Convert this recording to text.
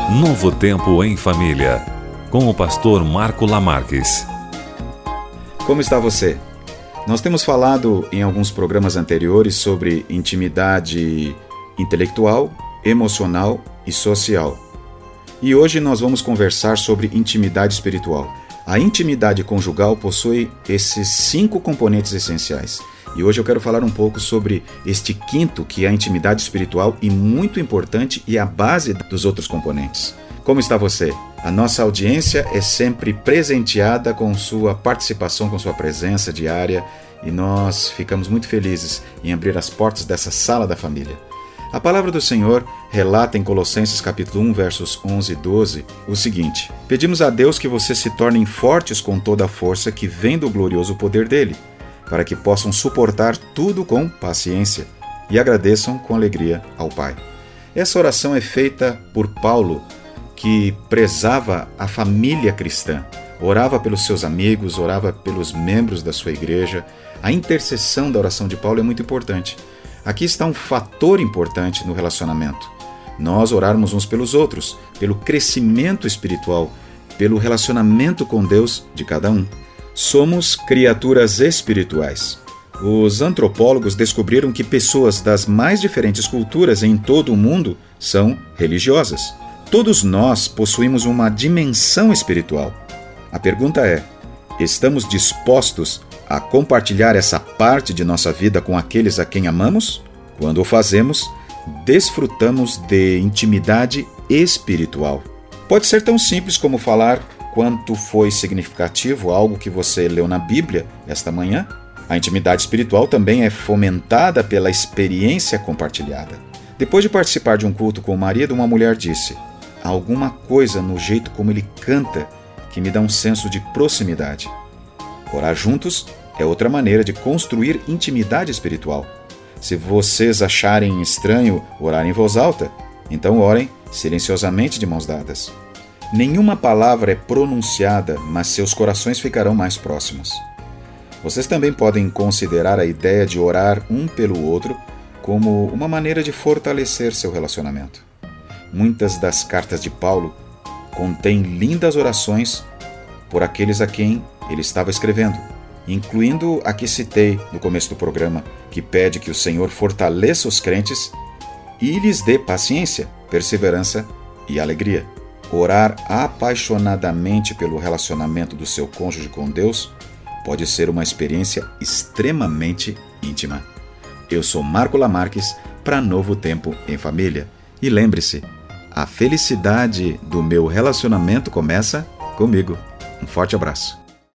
Novo Tempo em Família, com o pastor Marco Lamarques. Como está você? Nós temos falado em alguns programas anteriores sobre intimidade intelectual, emocional e social. E hoje nós vamos conversar sobre intimidade espiritual. A intimidade conjugal possui esses 5 componentes essenciais. E hoje eu quero falar um pouco sobre este quinto, que é a intimidade espiritual, e muito importante e a base dos outros componentes. Como está você? A nossa audiência é sempre presenteada com sua participação, com sua presença diária, e nós ficamos muito felizes em abrir as portas dessa sala da família. A palavra do Senhor relata em Colossenses capítulo 1, versos 11 e 12, o seguinte: pedimos a Deus que vocês se tornem fortes com toda a força que vem do glorioso poder dele, para que possam suportar tudo com paciência e agradeçam com alegria ao Pai. Essa oração é feita por Paulo, que prezava a família cristã, orava pelos seus amigos, orava pelos membros da sua igreja. A intercessão da oração de Paulo é muito importante. Aqui está um fator importante no relacionamento. Nós orarmos uns pelos outros, pelo crescimento espiritual, pelo relacionamento com Deus de cada um. Somos criaturas espirituais. Os antropólogos descobriram que pessoas das mais diferentes culturas em todo o mundo são religiosas. Todos nós possuímos uma dimensão espiritual. A pergunta é: estamos dispostos a compartilhar essa parte de nossa vida com aqueles a quem amamos? Quando o fazemos, desfrutamos de intimidade espiritual. Pode ser tão simples como falar quanto foi significativo algo que você leu na Bíblia esta manhã. A intimidade espiritual também é fomentada pela experiência compartilhada. Depois de participar de um culto com o marido, uma mulher disse: há alguma coisa no jeito como ele canta que me dá um senso de proximidade. Orar juntos é outra maneira de construir intimidade espiritual. Se vocês acharem estranho orar em voz alta, então orem silenciosamente de mãos dadas. Nenhuma palavra é pronunciada, mas seus corações ficarão mais próximos. Vocês também podem considerar a ideia de orar um pelo outro como uma maneira de fortalecer seu relacionamento. Muitas das cartas de Paulo contêm lindas orações por aqueles a quem ele estava escrevendo, incluindo a que citei no começo do programa, que pede que o Senhor fortaleça os crentes e lhes dê paciência, perseverança e alegria. Orar apaixonadamente pelo relacionamento do seu cônjuge com Deus pode ser uma experiência extremamente íntima. Eu sou Marco Lamarques para Novo Tempo em Família. E lembre-se, a felicidade do meu relacionamento começa comigo. Um forte abraço.